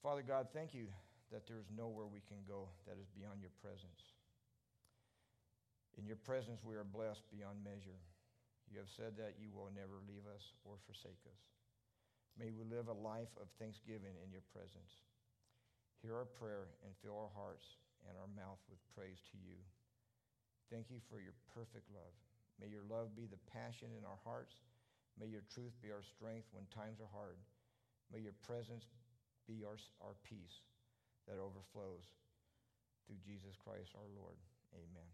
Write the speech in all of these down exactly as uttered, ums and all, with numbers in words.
Father God, thank you that there is nowhere we can go that is beyond your presence. In your presence we are blessed beyond measure. You have said that you will never leave us or forsake us. May we live a life of thanksgiving in your presence. Hear our prayer and fill our hearts and our mouth with praise to you. Thank you for your perfect love. May your love be the passion in our hearts. May your truth be our strength when times are hard. May your presence be our, our peace that overflows through Jesus Christ our Lord. Amen.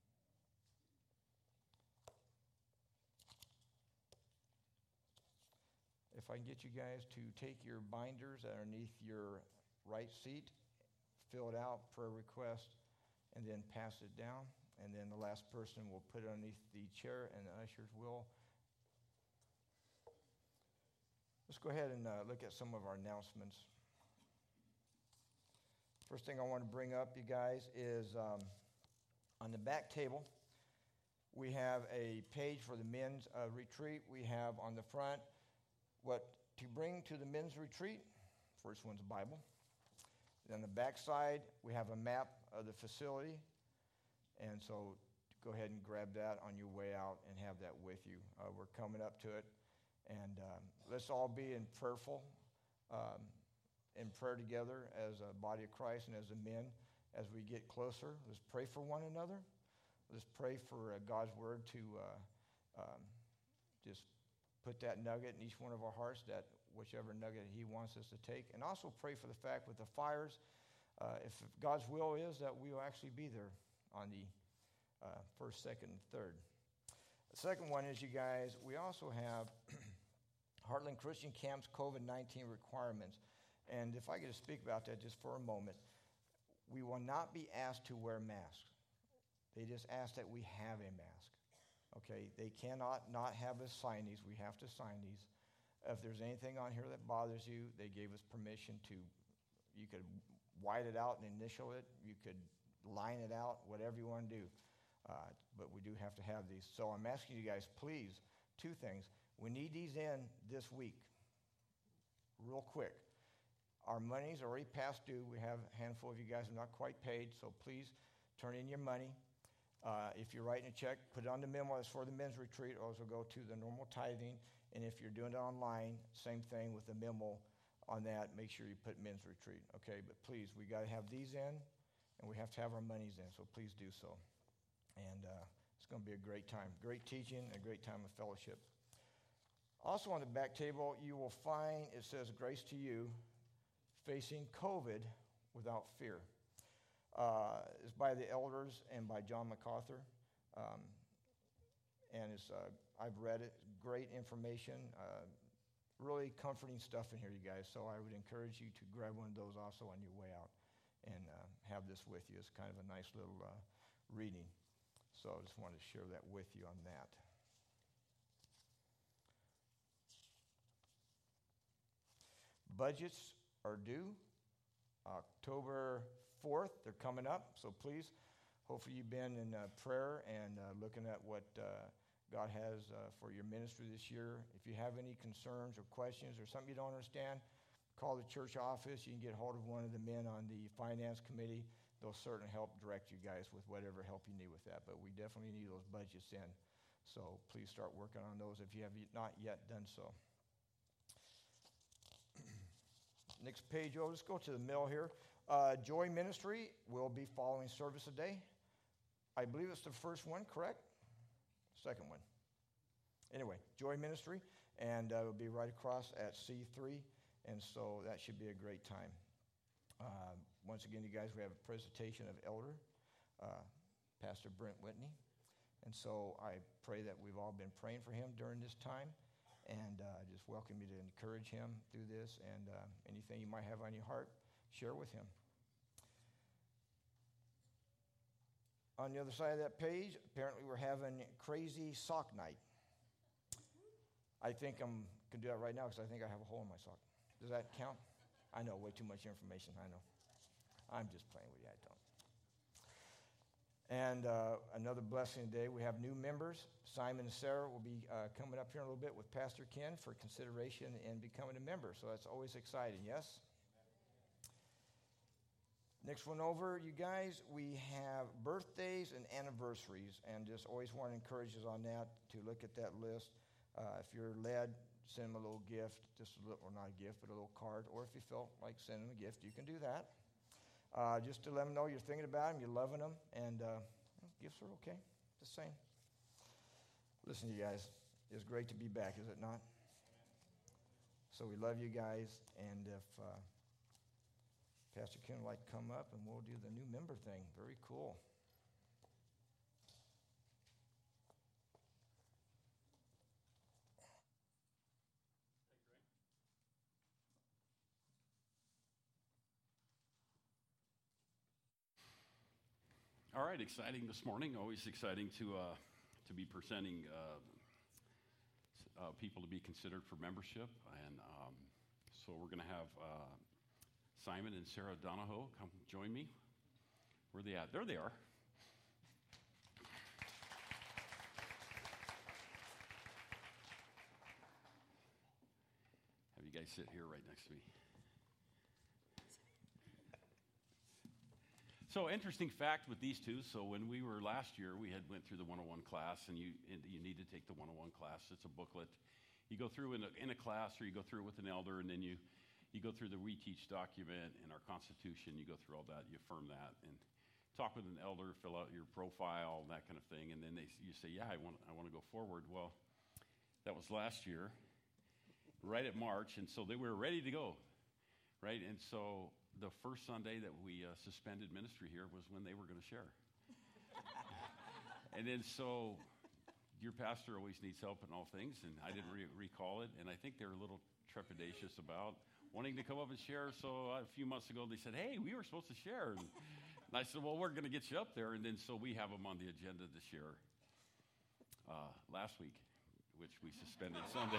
If I can get you guys to take your binders underneath your right seat, fill it out, prayer request, and then pass it down. And then the last person will put it underneath the chair, and the ushers will. Let's go ahead and uh, look at some of our announcements. First thing I want to bring up, you guys, is um, on the back table, we have a page for the men's uh, retreat. We have on the front what to bring to the men's retreat. First one's a Bible. Then on the back side, we have a map of the facility. And so go ahead and grab that on your way out and have that with you. Uh, we're coming up to it. And um, let's all be in prayerful, um, in prayer together as a body of Christ and as the men as we get closer. Let's pray for one another. Let's pray for uh, God's word to uh, um, just put that nugget in each one of our hearts, that whichever nugget he wants us to take. And also pray for the fact with the fires, uh, if God's will is that we will actually be there on the uh, first, second, and third. The second one is, you guys, we also have Heartland Christian Camp's covid nineteen requirements. And if I could just speak about that just for a moment, we will not be asked to wear masks. They just ask that we have a mask. Okay, they cannot not have us sign these. We have to sign these. If there's anything on here that bothers you, they gave us permission to, you could white it out and initial it. You could line it out, whatever you want to do. Uh, but we do have to have these. So I'm asking you guys, please, two things. We need these in this week, real quick. Our money's already past due. We have a handful of you guys who are not quite paid, so please turn in your money. Uh, if you're writing a check, put it on the memo. That's for the men's retreat. Also go to the normal tithing. And if you're doing it online, same thing with the memo on that. Make sure you put men's retreat. Okay, but please, we got to have these in, and we have to have our monies in. So please do so. And uh, it's going to be a great time. Great teaching, a great time of fellowship. Also on the back table, you will find it says, "Grace to you, facing COVID without fear." Uh, it's by the elders and by John MacArthur. Um, and it's uh, I've read it. Great information. Uh, really comforting stuff in here, you guys. So I would encourage you to grab one of those also on your way out and uh, have this with you. It's kind of a nice little uh, reading. So I just wanted to share that with you on that. Budgets are due October fourth. They're coming up, so please, hopefully you've been in uh, prayer and uh, looking at what uh, God has uh, for your ministry this year. If you have any concerns or questions or something you don't understand, call the church office. You can get hold of one of the men on the finance committee. They'll certainly help direct you guys with whatever help you need with that. But we definitely need those budgets in. So please start working on those if you have not yet done so. Next page, oh, let's go to the middle here. Uh, Joy Ministry will be following service today. I believe it's the first one, correct? Second one. Anyway, Joy Ministry, and uh, it'll be right across at C three, and so that should be a great time. Uh, once again, you guys, we have a presentation of Elder, uh, Pastor Brent Whitney, and so I pray that we've all been praying for him during this time. And uh, just welcome you to encourage him through this, and uh, anything you might have on your heart, share with him. On the other side of that page, apparently we're having crazy sock night. I think I am can do that right now because I think I have a hole in my sock. Does that count? I know, way too much information, I know. I'm just playing with you, I don't. And uh, another blessing today, we have new members. Simon and Sarah will be uh, coming up here in a little bit with Pastor Ken for consideration and becoming a member. So that's always exciting, yes? Next one over, you guys, we have birthdays and anniversaries, and just always want to encourage us on that to look at that list. Uh, if you're led, send them a little gift, just a little, or not a gift, but a little card, or if you felt like sending them a gift, you can do that. Uh, just to let them know you're thinking about them, you're loving them, and uh, gifts are okay, the same. Listen, you guys, it's great to be back, is it not? So we love you guys, and if uh, Pastor Ken would like to come up, and we'll do the new member thing. Very cool. All right, exciting this morning. Always exciting to uh, to be presenting uh, uh, people to be considered for membership, and um, so we're going to have uh, Simon and Sarah Donahoe come join me. Where are they at? There they are. Have you guys sit here right next to me. So, interesting fact with these two. So, when we were last year, we had went through the one oh one class, and you and you need to take the one oh one class. It's a booklet. You go through in a, in a class, or you go through it with an elder, and then you, you go through the We Teach document and our Constitution. You go through all that, you affirm that, and talk with an elder, fill out your profile, that kind of thing, and then they you say, yeah, I want I want to go forward. Well, that was last year, right at March, and so they were ready to go, right? And so the first Sunday that we uh, suspended ministry here was when they were going to share. And then so your pastor always needs help in all things, and I didn't re- recall it, and I think they're a little trepidatious about wanting to come up and share. So a few months ago, they said, hey, we were supposed to share. And, and I said, well, we're going to get you up there. And then so we have them on the agenda to share uh, last week, which we suspended Sunday.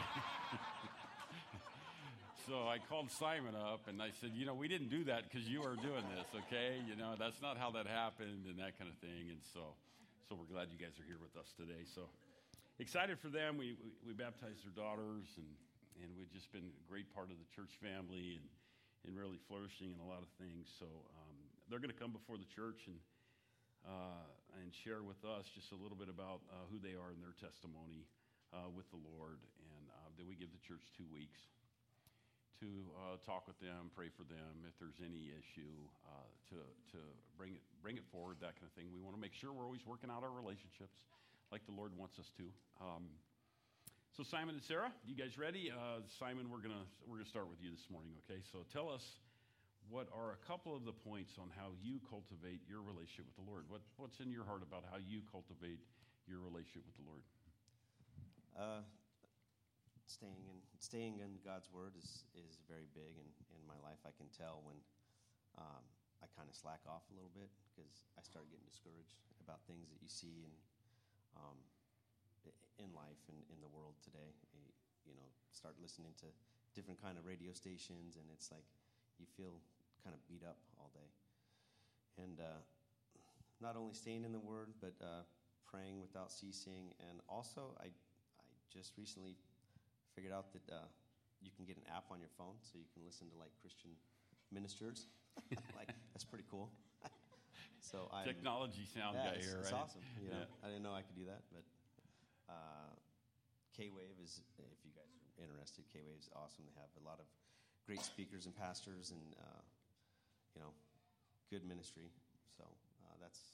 So I called Simon up, and I said, you know, we didn't do that because you were doing this, okay? You know, that's not how that happened and that kind of thing. And so so we're glad you guys are here with us today. So excited for them. We we, we baptized their daughters, and, and we've just been a great part of the church family and, and really flourishing in a lot of things. So um, they're going to come before the church and uh, and share with us just a little bit about uh, who they are and their testimony uh, with the Lord. And uh, then we give the church two weeks to uh, talk with them, pray for them, if there's any issue, uh, to to bring it bring it forward, that kind of thing. We want to make sure we're always working out our relationships like the Lord wants us to. Um, so Simon and Sarah, you guys ready? Uh, Simon, we're gonna we're gonna start with you this morning, okay? So tell us, what are a couple of the points on how you cultivate your relationship with the Lord? What what's in your heart about how you cultivate your relationship with the Lord? Uh, Staying in staying in God's word is, is very big in, in my life. I can tell when um, I kind of slack off a little bit because I start getting discouraged about things that you see in um, in life and in the world today. You know, start listening to different kind of radio stations, and it's like you feel kind of beat up all day. And uh, not only staying in the word, but uh, praying without ceasing. And also, I I just recently figured out that uh, you can get an app on your phone so you can listen to like Christian ministers. Like, that's pretty cool. So I technology sound yeah, guy it's, here, it's right? awesome. You know, Yeah. I didn't know I could do that, but uh, K-Wave is, if you guys are interested, K-Wave is awesome. They have a lot of great speakers and pastors, and uh, you know, good ministry. So uh, that's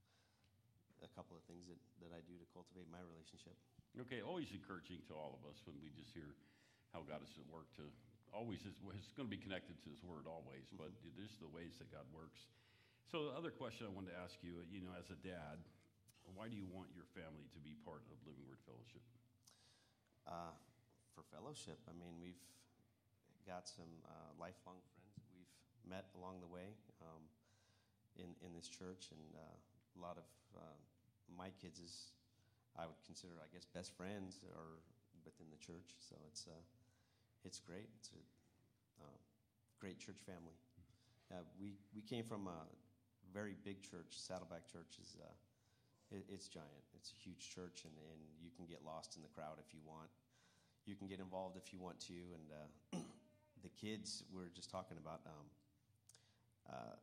a couple of things that, that I do to cultivate my relationship. Okay, always encouraging to all of us when we just hear how God is at work. To always is it's going to be connected to His Word always, mm-hmm. but there's the ways that God works. So the other question I wanted to ask you, you know, as a dad, why do you want your family to be part of Living Word Fellowship? Uh, for fellowship, I mean, we've got some uh, lifelong friends that we've met along the way um, in in this church, and uh, a lot of uh, my kids is. I would consider, I guess, best friends are within the church. So it's uh, it's great. It's a uh, great church family. Uh, we we came from a very big church. Saddleback Church is uh, it, it's giant. It's a huge church, and, and you can get lost in the crowd if you want. You can get involved if you want to. And uh, the kids, we were just talking about um, uh,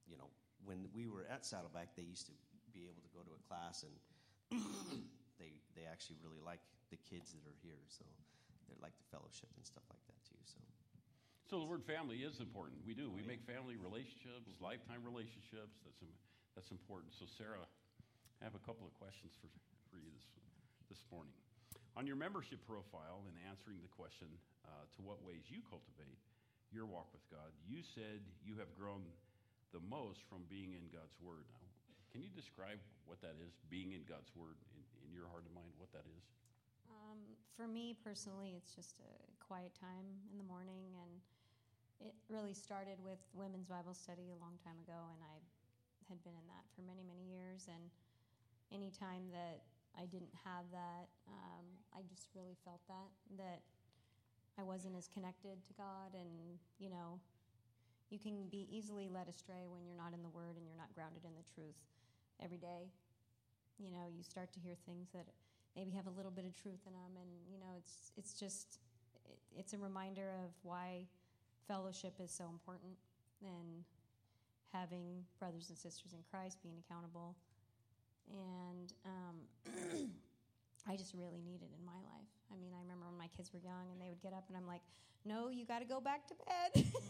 you know, when we were at Saddleback, they used to be able to go to a class, and they they actually really like the kids that are here, so they like the fellowship and stuff like that too. So, So the word family is important. We do. We make family relationships, lifetime relationships. That's that's important. So Sarah, I have a couple of questions for, for you this this morning. On your membership profile, in answering the question uh, to what ways you cultivate your walk with God, you said you have grown the most from being in God's Word. Now, can you describe what that is, being in God's Word, in, in your heart and mind, what that is? Um, for me personally, it's just a quiet time in the morning, and it really started with women's Bible study a long time ago, and I had been in that for many, many years, and any time that I didn't have that, um, I just really felt that, that I wasn't as connected to God, and, you know, you can be easily led astray when you're not in the Word and you're not grounded in the truth every day. You know, you start to hear things that maybe have a little bit of truth in them, and, you know, it's it's just, it, it's a reminder of why fellowship is so important, and having brothers and sisters in Christ, being accountable. And um, I just really need it in my life. I mean, I remember when my kids were young and they would get up and I'm like, no, you got to go back to bed.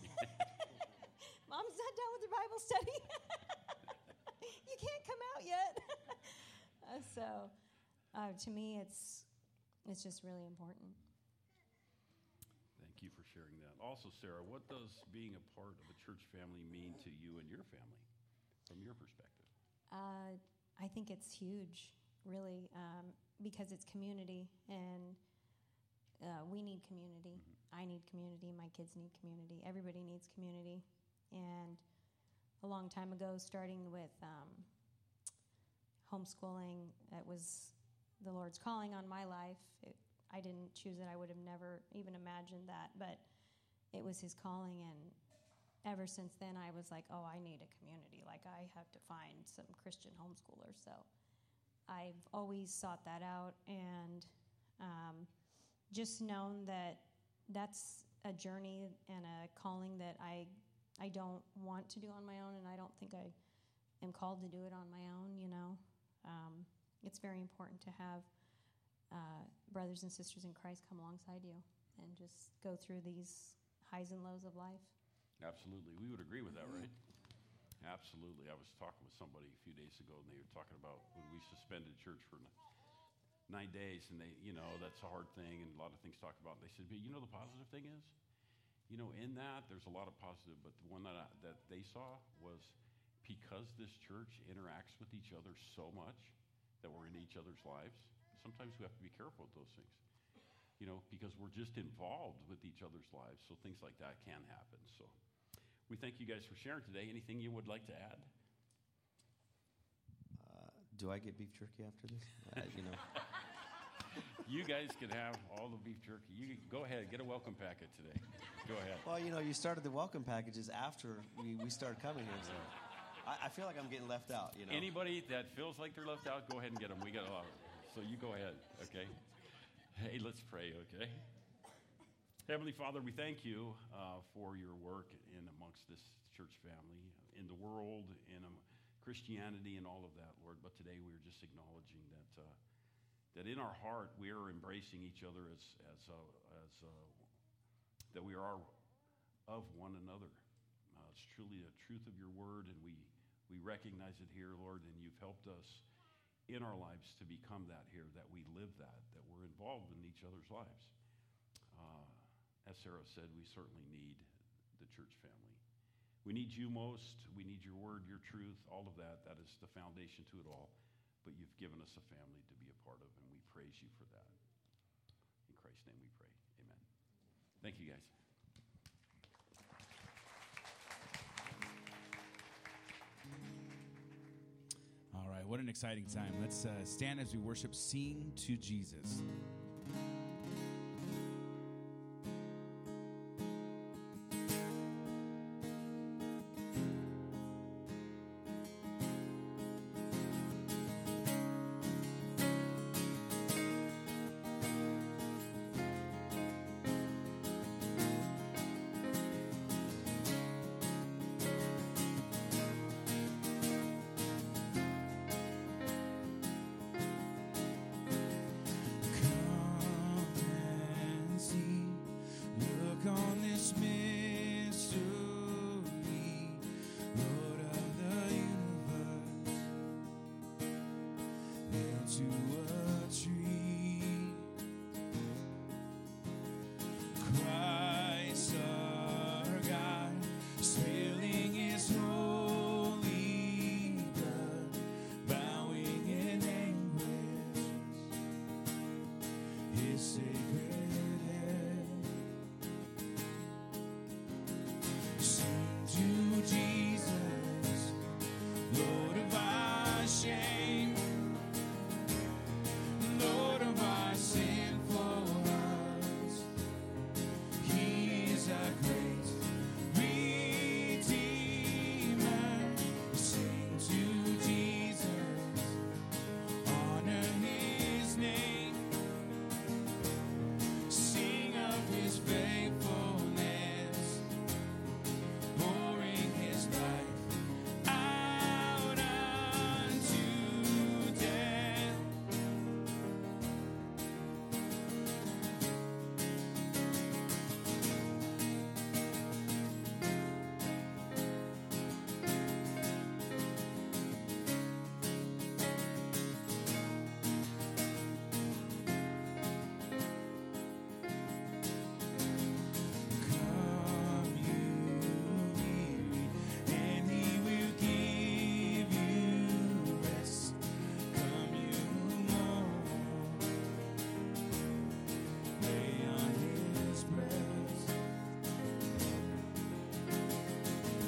Mom's not done with her Bible study. You can't come out yet. uh, so uh, to me, it's it's just really important. Thank you for sharing that. Also, Sarah, what does being a part of a church family mean to you and your family from your perspective? Uh, I think it's huge, really, um, because it's community, and uh, we need community. Mm-hmm. I need community. My kids need community. Everybody needs community. And a long time ago, starting with um, homeschooling, it was the Lord's calling on my life. It, I didn't choose it. I would have never even imagined that, but it was His calling, and ever since then, I was like, oh, I need a community. Like, I have to find some Christian homeschoolers. So I've always sought that out, and um, just known that that's a journey and a calling that I I don't want to do on my own, and I don't think I am called to do it on my own, you know. Um, it's very important to have uh, brothers and sisters in Christ come alongside you and just go through these highs and lows of life. Absolutely. We would agree with that, right? Absolutely. I was talking with somebody a few days ago, and they were talking about when we suspended church for nine days, and they, you know, that's a hard thing, and a lot of things talked about. They said, but you know, the positive thing is, you know, in that, there's a lot of positive, but the one that, I, that they saw was because this church interacts with each other so much that we're in each other's lives, sometimes we have to be careful with those things, you know, because we're just involved with each other's lives, so things like that can happen. So we thank you guys for sharing today. Anything you would like to add? Uh, do I get beef jerky after this? Uh, you know. You guys can have all the beef jerky. You go ahead, get a welcome packet today. Go ahead. Well, you know, you started the welcome packages after we, we started coming here, so I, I feel like I'm getting left out, you know. Anybody that feels like they're left out, go ahead and get them. We got a lot. So you go ahead, okay? Hey, let's pray, okay? Heavenly Father, we thank you uh, for your work in amongst this church family, in the world, in um, Christianity and all of that, Lord. But today we are just acknowledging that uh, that in our heart we are embracing each other as as uh, as uh, that we are of one another. Uh, it's truly the truth of your word, and we we recognize it here, Lord. And you've helped us in our lives to become that here, that we live that, that we're involved in each other's lives. Uh, as Sarah said, we certainly need the church family. We need you most. We need your word, your truth, all of that. That is the foundation to it all. But you've given us a family to be a part of, and we praise you for that. In Christ's name we pray. Amen. Thank you, guys. All right, what an exciting time. Let's uh, stand as we worship, Sing to Jesus.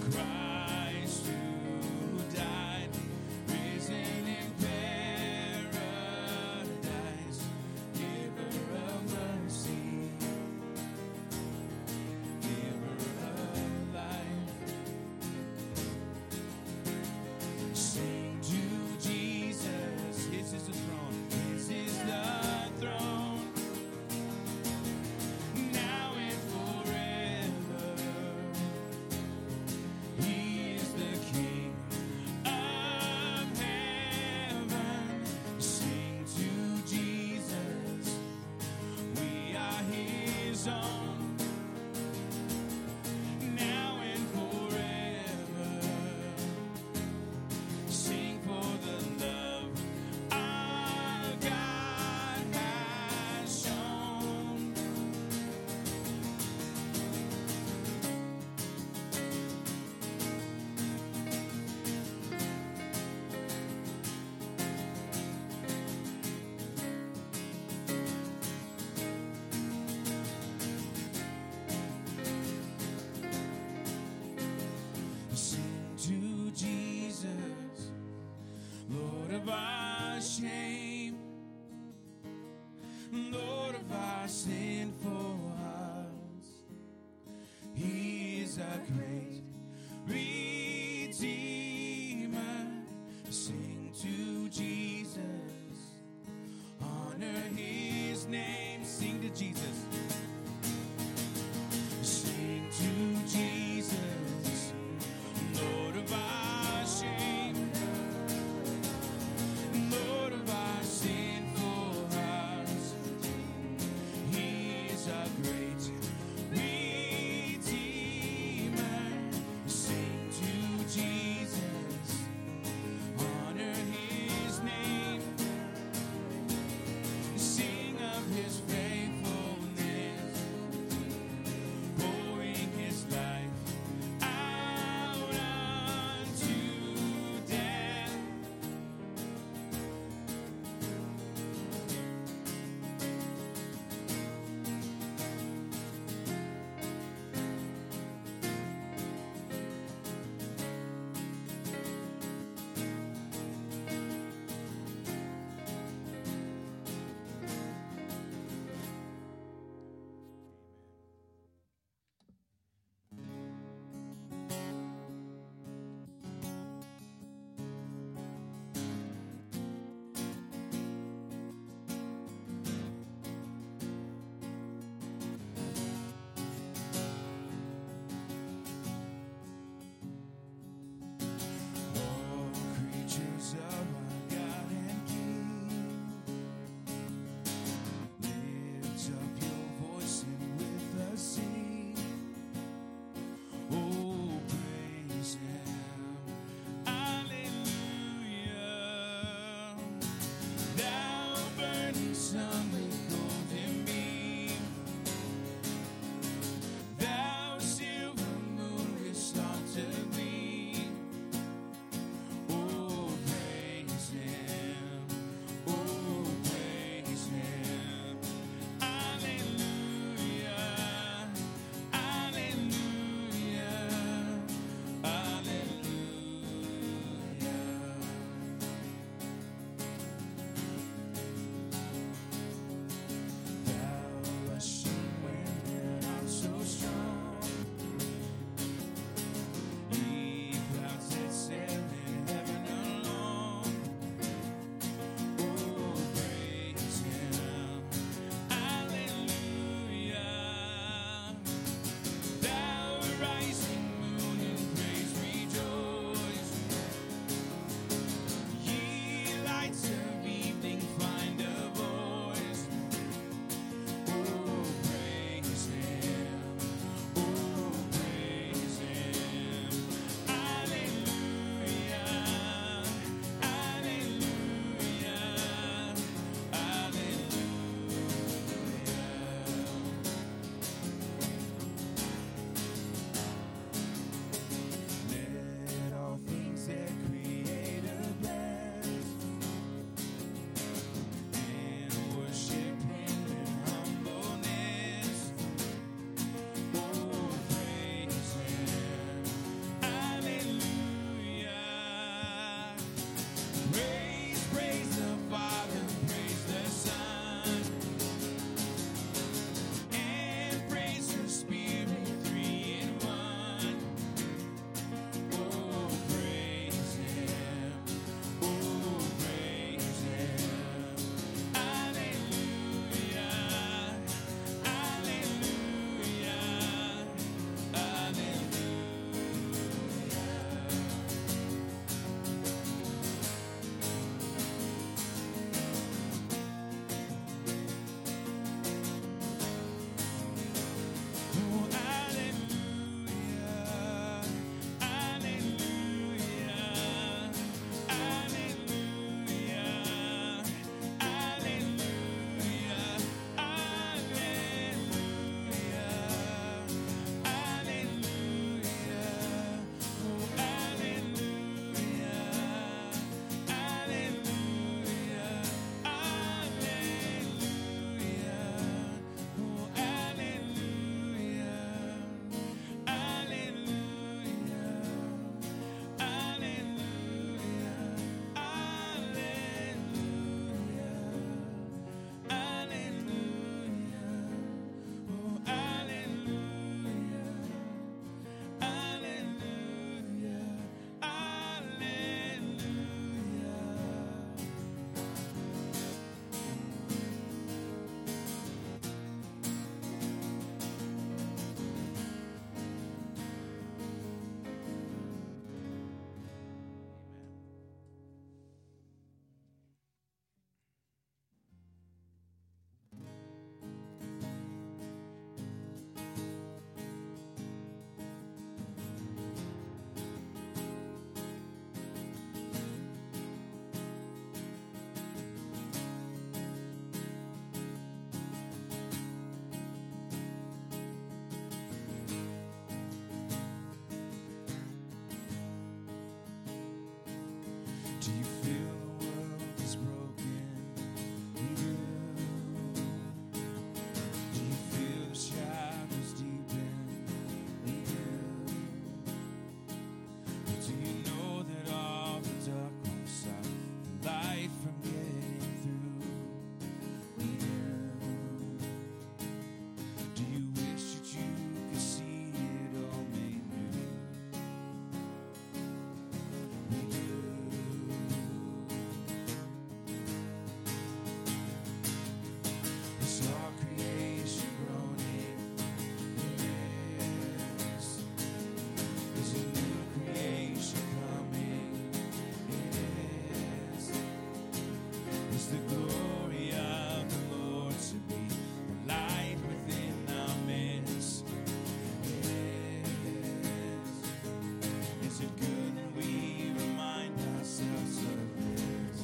Christ who died, risen in paradise, giver of mercy, giver of life. Sing to Jesus, his is the throne, his is the throne, now and forever. He is the King of heaven. Sing to Jesus, we are his own, now and forever. Sing for the love our God has shown. Sing to Jesus, Lord of our shame, Lord of our sinful hearts. He is a great Redeemer. Sing to Jesus, honor his name. Sing to Jesus. Sing to Jesus, Lord of our shame, Lord of our sinful hearts. He is a great Redeemer. Do you feel the world is broken? We do. Do you feel the shadows deepen? We do. But do you know that all the dark will stop the light from getting through? We do. Do you wish that you could see it all made new? We do. Is all creation groaning? Yes. Is a new creation coming? Yes. Is the glory of the Lord to be the light within our midst? Yes. Is it good that we remind ourselves of this?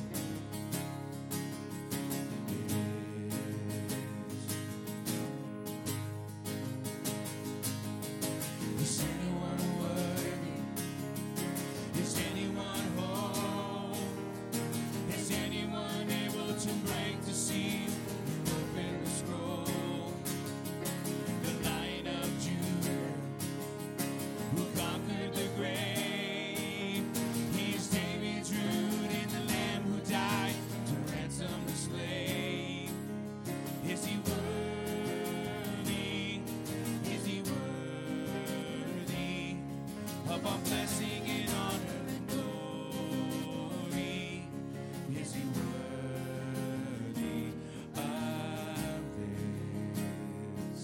Yes. Is anyone worthy? Is anyone whole? Is anyone able to break the seal and open the scroll? The Lion of Judah, who conquered the grave. He's David's root and the Lamb who died to ransom the slave. Is he worthy? Is he worthy of our blessing and honor and glory? Is he worthy of this?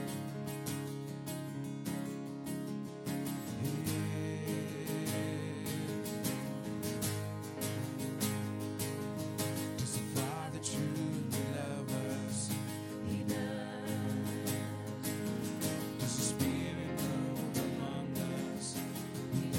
Does the Father truly love us? He does. Does the Spirit move among us? He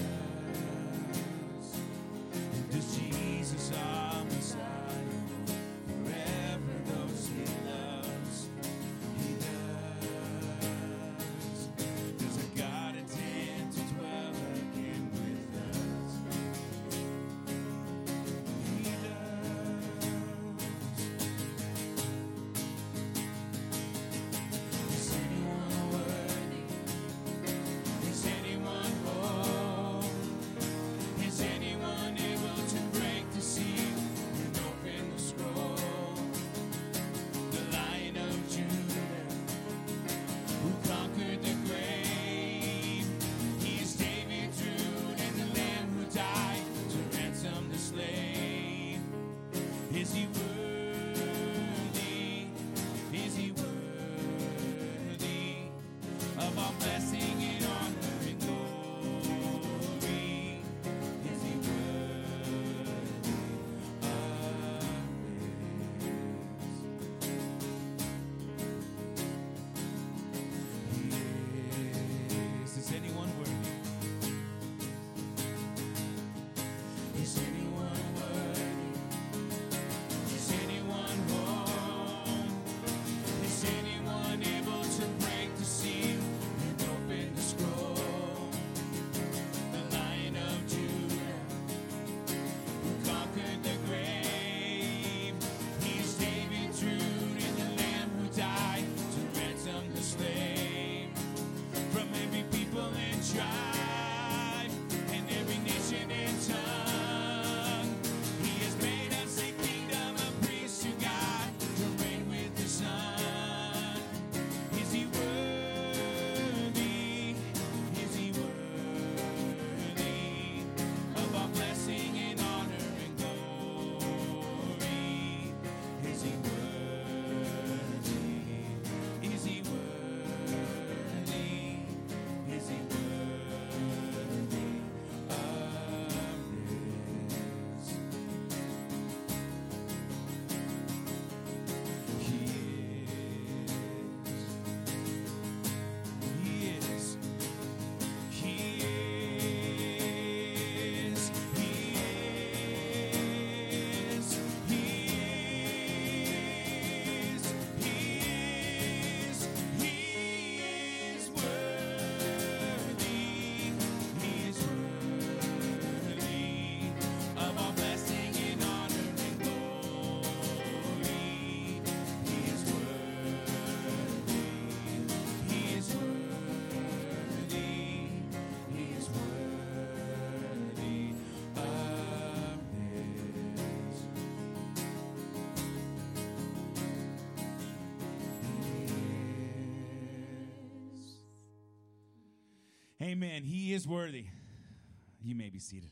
Amen. He is worthy. You may be seated.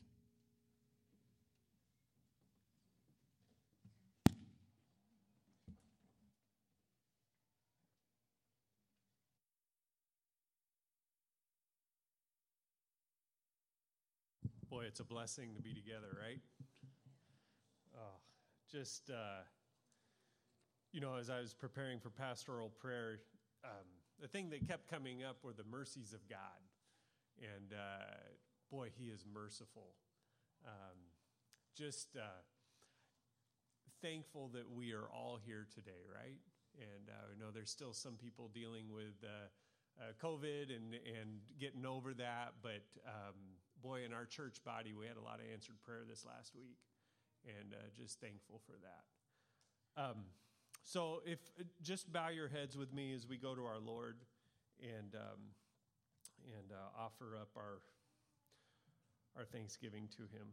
Boy, it's a blessing to be together, right? Oh, just, uh, you know, as I was preparing for pastoral prayer, um, the thing that kept coming up were the mercies of God. And, uh, boy, he is merciful. Um, just uh, thankful that we are all here today, right? And uh, I know there's still some people dealing with uh, uh, COVID and, and getting over that, but um, boy, in our church body, we had a lot of answered prayer this last week, and uh, just thankful for that. Um, so if just bow your heads with me as we go to our Lord and um, and uh, offer up our our thanksgiving to him.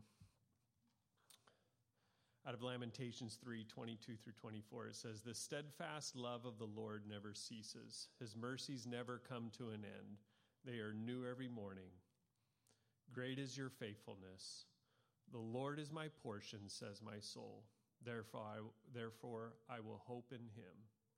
Out of Lamentations three, twenty-two through twenty-four, it says, "The steadfast love of the Lord never ceases. His mercies never come to an end. They are new every morning. Great is your faithfulness. The Lord is my portion, says my soul. Therefore I, therefore I will hope in him."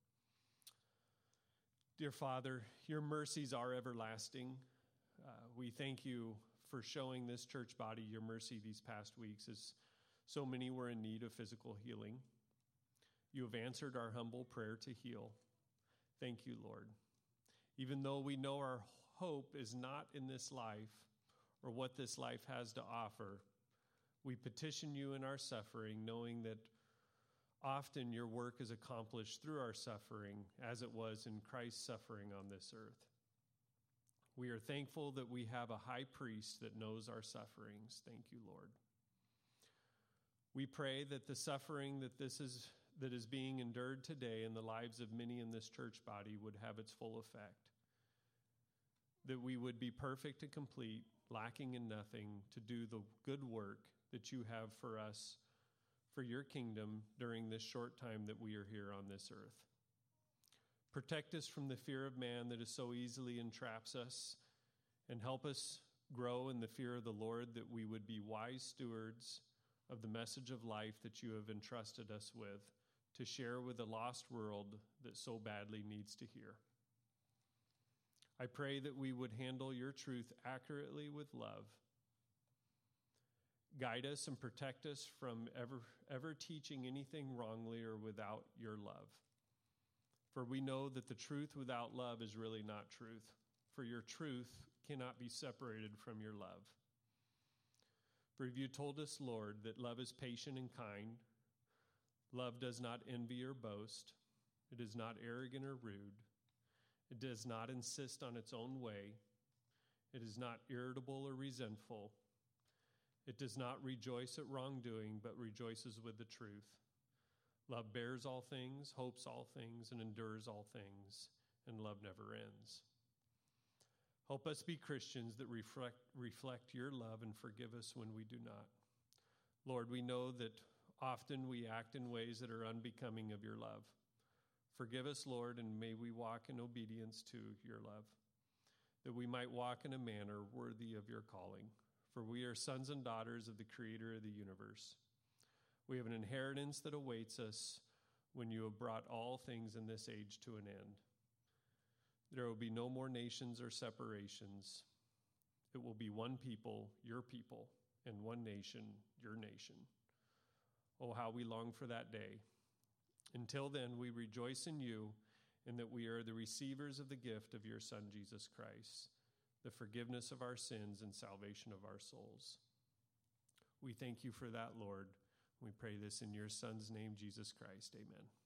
Dear Father, your mercies are everlasting. Uh, we thank you for showing this church body your mercy these past weeks as so many were in need of physical healing. You have answered our humble prayer to heal. Thank you, Lord. Even though we know our hope is not in this life or what this life has to offer, we petition you in our suffering, knowing that often your work is accomplished through our suffering, as it was in Christ's suffering on this earth. We are thankful that we have a high priest that knows our sufferings. Thank you, Lord. We pray that the suffering that this is that is being endured today in the lives of many in this church body would have its full effect, that we would be perfect and complete, lacking in nothing, to do the good work that you have for us, for your kingdom, during this short time that we are here on this earth. Protect us from the fear of man that is so easily entraps us, and help us grow in the fear of the Lord, that we would be wise stewards of the message of life that you have entrusted us with, to share with a lost world that so badly needs to hear. I pray that we would handle your truth accurately with love. Guide us and protect us from ever, ever teaching anything wrongly or without your love. For we know that the truth without love is really not truth, for your truth cannot be separated from your love. For you told us, Lord, that love is patient and kind. Love does not envy or boast. It is not arrogant or rude. It does not insist on its own way. It is not irritable or resentful. It does not rejoice at wrongdoing, but rejoices with the truth. Love bears all things, hopes all things, and endures all things, and love never ends. Help us be Christians that reflect, reflect your love, and forgive us when we do not. Lord, we know that often we act in ways that are unbecoming of your love. Forgive us, Lord, and may we walk in obedience to your love, that we might walk in a manner worthy of your calling. For we are sons and daughters of the Creator of the universe. We have an inheritance that awaits us when you have brought all things in this age to an end. There will be no more nations or separations. It will be one people, your people, and one nation, your nation. Oh, how we long for that day. Until then, we rejoice in you, and that we are the receivers of the gift of your Son, Jesus Christ, the forgiveness of our sins and salvation of our souls. We thank you for that, Lord. We pray this in your Son's name, Jesus Christ. Amen.